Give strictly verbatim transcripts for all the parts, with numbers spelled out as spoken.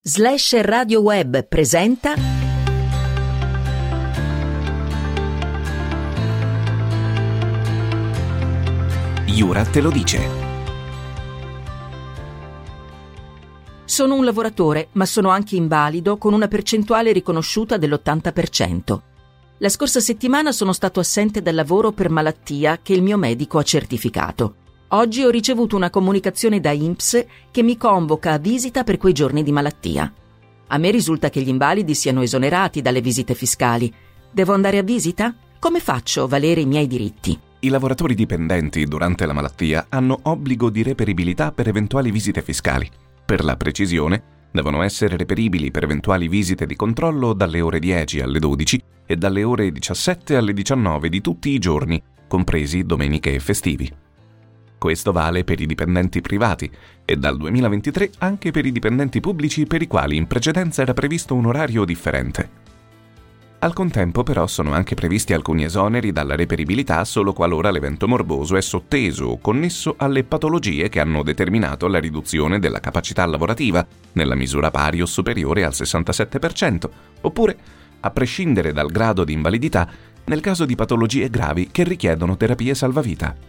Slash Radio Web presenta Iura te lo dice. Sono un lavoratore, ma sono anche invalido con una percentuale riconosciuta dell'ottanta per cento. La scorsa settimana sono stato assente dal lavoro per malattia che il mio medico ha certificato. Oggi ho ricevuto una comunicazione da I N P S che mi convoca a visita per quei giorni di malattia. A me risulta che gli invalidi siano esonerati dalle visite fiscali. Devo andare a visita? Come faccio a valere i miei diritti? I lavoratori dipendenti durante la malattia hanno obbligo di reperibilità per eventuali visite fiscali. Per la precisione, devono essere reperibili per eventuali visite di controllo dalle ore dieci alle dodici e dalle ore diciassette alle diciannove di tutti i giorni, compresi domeniche e festivi. Questo vale per i dipendenti privati e dal duemilaventitré anche per i dipendenti pubblici per i quali in precedenza era previsto un orario differente. Al contempo però sono anche previsti alcuni esoneri dalla reperibilità solo qualora l'evento morboso è sotteso o connesso alle patologie che hanno determinato la riduzione della capacità lavorativa nella misura pari o superiore al sessantasette per cento, oppure a prescindere dal grado di invalidità nel caso di patologie gravi che richiedono terapie salvavita.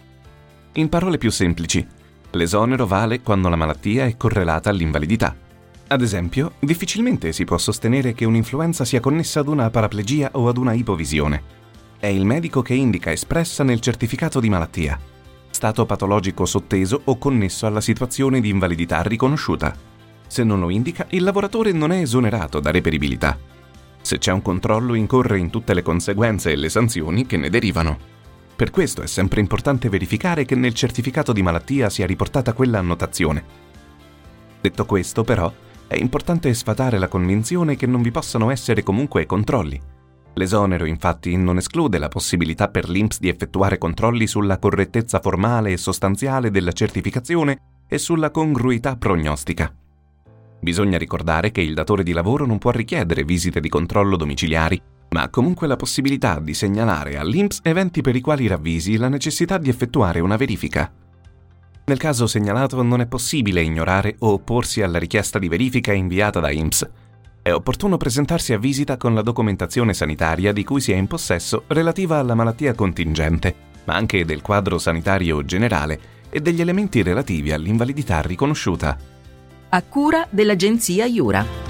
In parole più semplici, l'esonero vale quando la malattia è correlata all'invalidità. Ad esempio, difficilmente si può sostenere che un'influenza sia connessa ad una paraplegia o ad una ipovisione. È il medico che indica espressa nel certificato di malattia, stato patologico sotteso o connesso alla situazione di invalidità riconosciuta. Se non lo indica, il lavoratore non è esonerato da reperibilità. Se c'è un controllo, incorre in tutte le conseguenze e le sanzioni che ne derivano. Per questo è sempre importante verificare che nel certificato di malattia sia riportata quella annotazione. Detto questo, però, è importante sfatare la convinzione che non vi possano essere comunque controlli. L'esonero, infatti, non esclude la possibilità per l'I N P S di effettuare controlli sulla correttezza formale e sostanziale della certificazione e sulla congruità prognostica. Bisogna ricordare che il datore di lavoro non può richiedere visite di controllo domiciliari, ma ha comunque la possibilità di segnalare all'I N P S eventi per i quali ravvisi la necessità di effettuare una verifica. Nel caso segnalato non è possibile ignorare o opporsi alla richiesta di verifica inviata da I N P S. È opportuno presentarsi a visita con la documentazione sanitaria di cui si è in possesso relativa alla malattia contingente, ma anche del quadro sanitario generale e degli elementi relativi all'invalidità riconosciuta. A cura dell'agenzia Iura.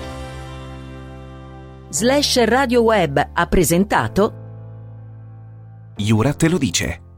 Slash Radio Web ha presentato Iura te lo dice.